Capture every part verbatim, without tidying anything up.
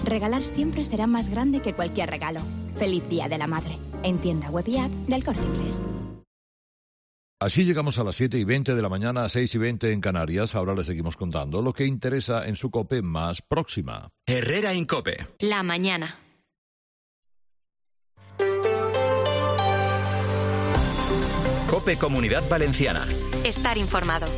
regalar siempre será más grande que cualquier regalo. Feliz Día de la Madre. En tienda web y app del Corte Inglés. Así llegamos a las siete y veinte de la mañana, a seis y veinte en Canarias. Ahora les seguimos contando lo que interesa en su COPE más próxima. Herrera Incope. La mañana. COPE Comunidad Valenciana. Estar informado.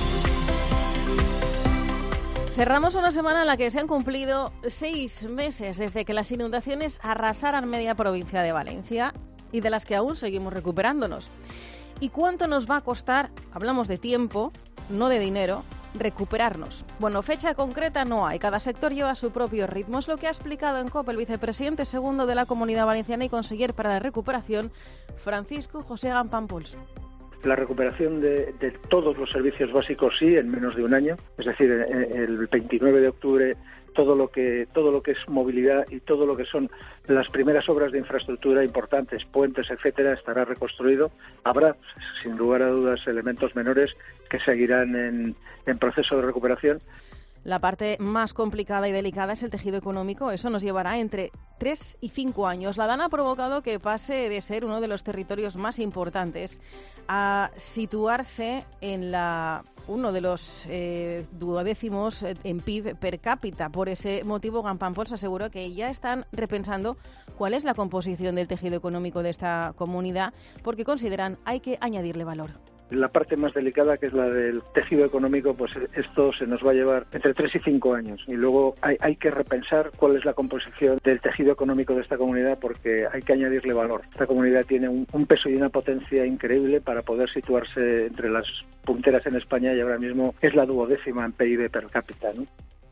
Cerramos una semana en la que se han cumplido seis meses desde que las inundaciones arrasaran media provincia de Valencia y de las que aún seguimos recuperándonos. ¿Y cuánto nos va a costar? Hablamos de tiempo, no de dinero, recuperarnos. Bueno, fecha concreta no hay, cada sector lleva su propio ritmo. Es lo que ha explicado en COPE el vicepresidente segundo de la Comunidad Valenciana y conseller para la recuperación, Francisco José Gampampols. La recuperación de, de todos los servicios básicos sí, en menos de un año. Es decir, el veintinueve de octubre todo lo que todo lo que es movilidad y todo lo que son las primeras obras de infraestructura importantes, puentes, etcétera, estará reconstruido. Habrá, sin lugar a dudas, elementos menores que seguirán en, en proceso de recuperación. La parte más complicada y delicada es el tejido económico. Eso nos llevará entre tres y cinco años. La DANA ha provocado que pase de ser uno de los territorios más importantes a situarse en la uno de los eh, duodécimos en P I B per cápita. Por ese motivo, Gampampols aseguró que ya están repensando cuál es la composición del tejido económico de esta comunidad, porque consideran hay que añadirle valor. La parte más delicada, que es la del tejido económico, pues esto se nos va a llevar entre tres y cinco años. Y luego hay, hay que repensar cuál es la composición del tejido económico de esta comunidad, porque hay que añadirle valor. Esta comunidad tiene un, un peso y una potencia increíble para poder situarse entre las punteras en España y ahora mismo es la duodécima en P I B per cápita, ¿no?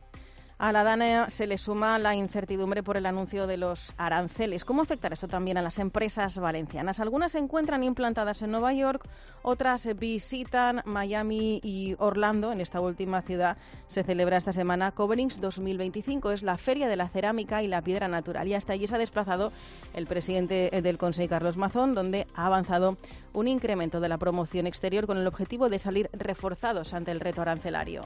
A la DANA se le suma la incertidumbre por el anuncio de los aranceles. ¿Cómo afectará esto también a las empresas valencianas? Algunas se encuentran implantadas en Nueva York, otras visitan Miami y Orlando. En esta última ciudad se celebra esta semana Coverings dos mil veinticinco. Es la feria de la cerámica y la piedra natural. Y hasta allí se ha desplazado el presidente del Consejo, Carlos Mazón, donde ha avanzado un incremento de la promoción exterior con el objetivo de salir reforzados ante el reto arancelario.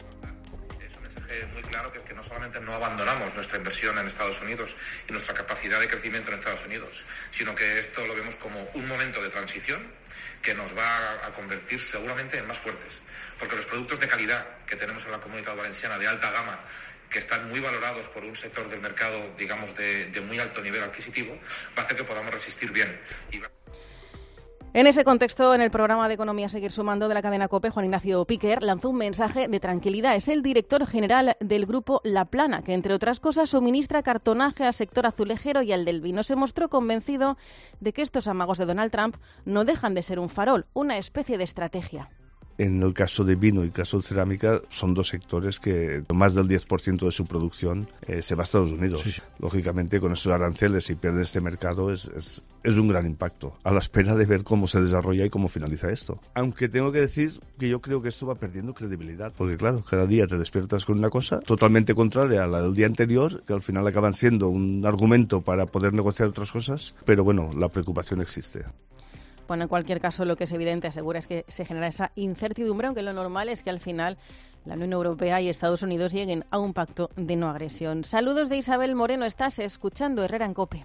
Muy claro, que es que no solamente no abandonamos nuestra inversión en Estados Unidos y nuestra capacidad de crecimiento en Estados Unidos, sino que esto lo vemos como un momento de transición que nos va a convertir seguramente en más fuertes, porque los productos de calidad que tenemos en la Comunidad Valenciana de alta gama, que están muy valorados por un sector del mercado, digamos, de, de muy alto nivel adquisitivo, va a hacer que podamos resistir bien. Y va... En ese contexto, en el programa de Economía Seguir Sumando de la cadena COPE, Juan Ignacio Piquer lanzó un mensaje de tranquilidad. Es el director general del grupo La Plana, que entre otras cosas suministra cartonaje al sector azulejero y al del vino. Se mostró convencido de que estos amagos de Donald Trump no dejan de ser un farol, una especie de estrategia. En el caso de vino y el caso de cerámica son dos sectores que más del diez por ciento de su producción eh, se va a Estados Unidos. Sí. Lógicamente, con esos aranceles, si pierde este mercado, es, es, es un gran impacto. A la espera de ver cómo se desarrolla y cómo finaliza esto. Aunque tengo que decir que yo creo que esto va perdiendo credibilidad. Porque claro, cada día te despiertas con una cosa totalmente contraria a la del día anterior, que al final acaban siendo un argumento para poder negociar otras cosas. Pero bueno, la preocupación existe. Bueno, en cualquier caso, lo que es evidente, asegura, es que se genera esa incertidumbre, aunque lo normal es que al final la Unión Europea y Estados Unidos lleguen a un pacto de no agresión. Saludos de Isabel Moreno, estás escuchando Herrera en COPE.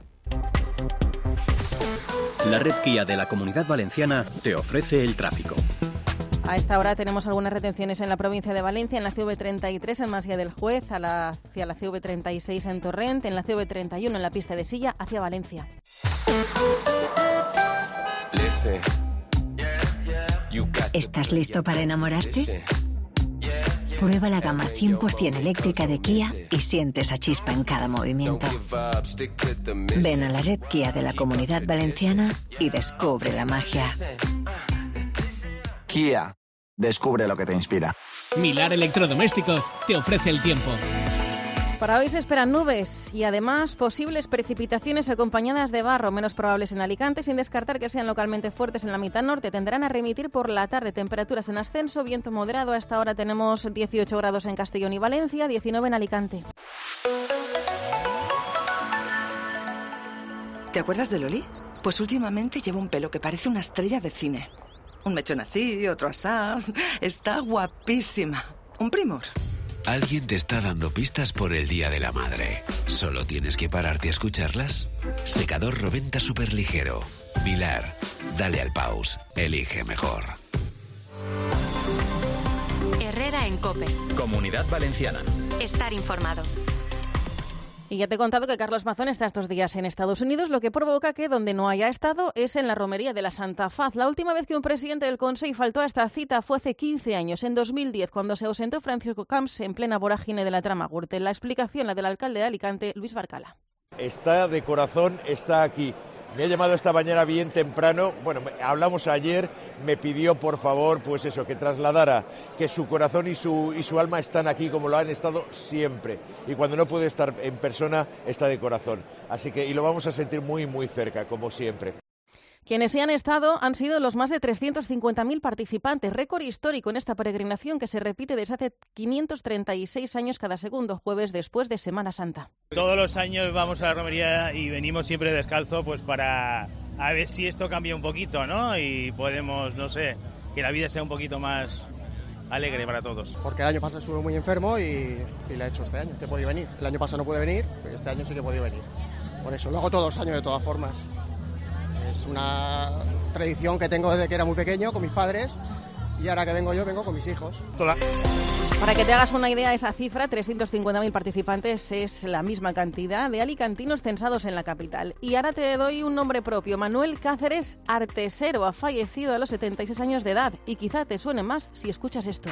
La red Kia de la Comunidad Valenciana te ofrece el tráfico. A esta hora tenemos algunas retenciones en la provincia de Valencia, en la C V treinta y tres en Masía del Juez, a la, hacia la C V treinta y seis en Torrent, en la C V treinta y uno en la pista de Silla, hacia Valencia. ¿Estás listo para enamorarte? Prueba la gama cien por ciento eléctrica de Kia y siente esa chispa en cada movimiento. Ven a la red Kia de la Comunidad Valenciana y descubre la magia. Kia, descubre lo que te inspira. Milar Electrodomésticos te ofrece el tiempo. Para hoy se esperan nubes y además posibles precipitaciones acompañadas de barro, menos probables en Alicante, sin descartar que sean localmente fuertes en la mitad norte. Tendrán a remitir por la tarde, temperaturas en ascenso, viento moderado. A esta hora tenemos dieciocho grados en Castellón y Valencia, diecinueve en Alicante. ¿Te acuerdas de Loli? Pues últimamente lleva un pelo que parece una estrella de cine. Un mechón así, otro asá. Está guapísima. Un primor. Alguien te está dando pistas por el Día de la Madre. ¿Solo tienes que pararte a escucharlas? Secador Roventa Superligero. Vilar. Dale al pause. Elige mejor. Herrera en COPE. Comunidad Valenciana. Estar informado. Y ya te he contado que Carlos Mazón está estos días en Estados Unidos, lo que provoca que donde no haya estado es en la romería de la Santa Faz. La última vez que un presidente del Consejo faltó a esta cita fue hace quince años, en dos mil diez, cuando se ausentó Francisco Camps en plena vorágine de la trama Gürtel. La explicación, la del alcalde de Alicante, Luis Barcala. Está de corazón, está aquí. Me ha llamado esta mañana bien temprano, bueno, hablamos ayer, me pidió por favor, pues eso, que trasladara que su corazón y su, y su alma están aquí como lo han estado siempre. Y cuando no puede estar en persona, está de corazón. Así que, y lo vamos a sentir muy, muy cerca, como siempre. Quienes sí han estado han sido los más de trescientos cincuenta mil participantes, récord histórico en esta peregrinación que se repite desde hace quinientos treinta y seis años cada segundo jueves después de Semana Santa. Todos los años vamos a la romería y venimos siempre descalzo pues para a ver si esto cambia un poquito, ¿no? Y podemos, no sé, que la vida sea un poquito más alegre para todos. Porque el año pasado estuve muy enfermo y, y lo he hecho este año, que he podido venir. El año pasado no pude venir, pero este año sí que he podido venir. Por eso lo hago todos los años de todas formas. Es una tradición que tengo desde que era muy pequeño con mis padres y ahora que vengo yo, vengo con mis hijos. Hola. Para que te hagas una idea, esa cifra, trescientos cincuenta mil participantes, es la misma cantidad de alicantinos censados en la capital. Y ahora te doy un nombre propio. Manuel Cáceres Artesero ha fallecido a los setenta y seis años de edad y quizá te suene más si escuchas esto.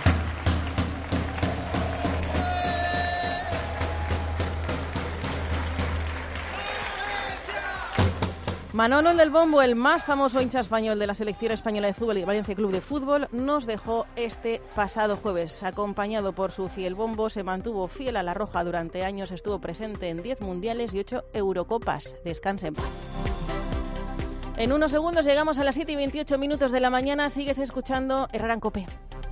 Manolo el del Bombo, el más famoso hincha español de la selección española de fútbol y Valencia Club de Fútbol, nos dejó este pasado jueves. Acompañado por su fiel Bombo, se mantuvo fiel a la roja durante años, estuvo presente en diez mundiales y ocho Eurocopas. Descanse en paz. En unos segundos llegamos a las siete y veintiocho minutos de la mañana. Sigues escuchando Herrera en COPE.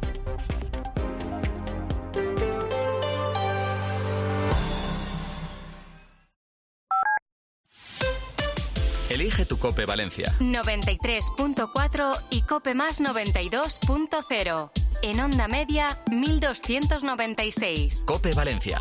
Elige tu COPE Valencia. noventa y tres punto cuatro y COPE más noventa y dos punto cero. En onda media, mil doscientos noventa y seis. COPE Valencia.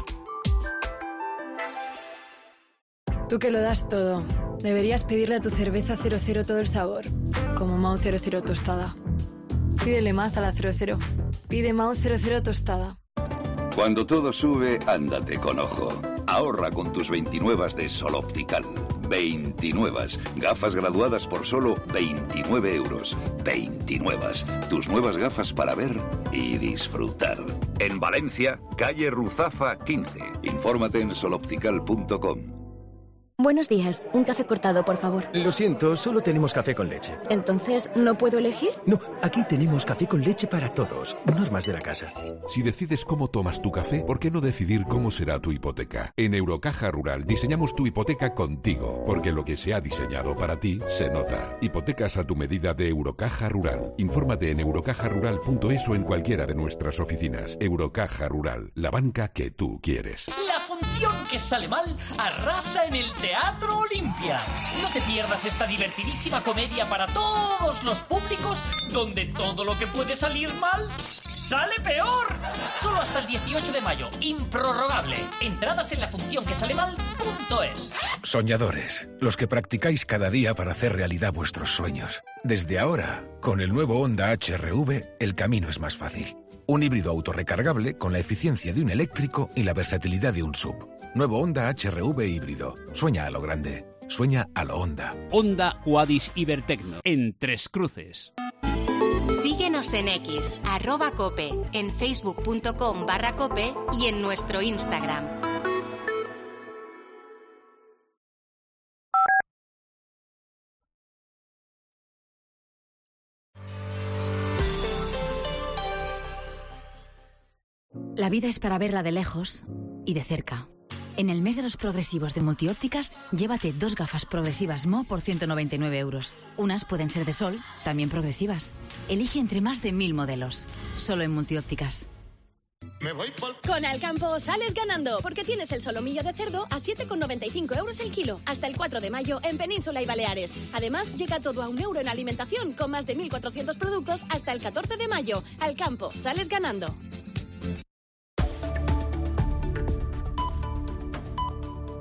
Tú que lo das todo, deberías pedirle a tu cerveza cero cero todo el sabor, como Mao cero cero tostada. Pídele más a la cero cero. Pide Mao cero cero tostada. Cuando todo sube, ándate con ojo. Ahorra con tus veintinuevas de Sol Optical. veintinuevas. Gafas graduadas por solo veintinueve euros. veintinuevas. Tus nuevas gafas para ver y disfrutar. En Valencia, calle Ruzafa quince. Infórmate en soloptical punto com. Buenos días, un café cortado, por favor. Lo siento, solo tenemos café con leche. ¿Entonces no puedo elegir? No, aquí tenemos café con leche para todos, normas de la casa. Si decides cómo tomas tu café, ¿por qué no decidir cómo será tu hipoteca? En Eurocaja Rural diseñamos tu hipoteca contigo, porque lo que se ha diseñado para ti se nota. Hipotecas a tu medida de Eurocaja Rural. Infórmate en eurocaja rural punto es o en cualquiera de nuestras oficinas. Eurocaja Rural, la banca que tú quieres. La función que sale mal arrasa en el Teatro Olimpia. No te pierdas esta divertidísima comedia para todos los públicos, donde todo lo que puede salir mal sale peor. Solo hasta el dieciocho de mayo, improrrogable. Entradas en la función que sale mal punto es. Soñadores, los que practicáis cada día para hacer realidad vuestros sueños. Desde ahora, con el nuevo Honda H R V, el camino es más fácil. Un híbrido autorrecargable con la eficiencia de un eléctrico y la versatilidad de un S U V. Nuevo Honda H R V híbrido. Sueña a lo grande. Sueña a lo Honda. Honda Quadis Ibertecno, en Tres Cruces. Síguenos en X, arroba cope, en facebook punto com barra cope y en nuestro Instagram. La vida es para verla de lejos y de cerca. En el mes de los progresivos de Multiópticas, llévate dos gafas progresivas M O por ciento noventa y nueve euros. Unas pueden ser de sol, también progresivas. Elige entre más de mil modelos. Solo en Multiópticas. Me voy por... Con Alcampo sales ganando, porque tienes el solomillo de cerdo a siete con noventa y cinco euros el kilo. Hasta el cuatro de mayo en Península y Baleares. Además, llega todo a un euro en alimentación, con más de mil cuatrocientos productos hasta el catorce de mayo. Alcampo, sales ganando.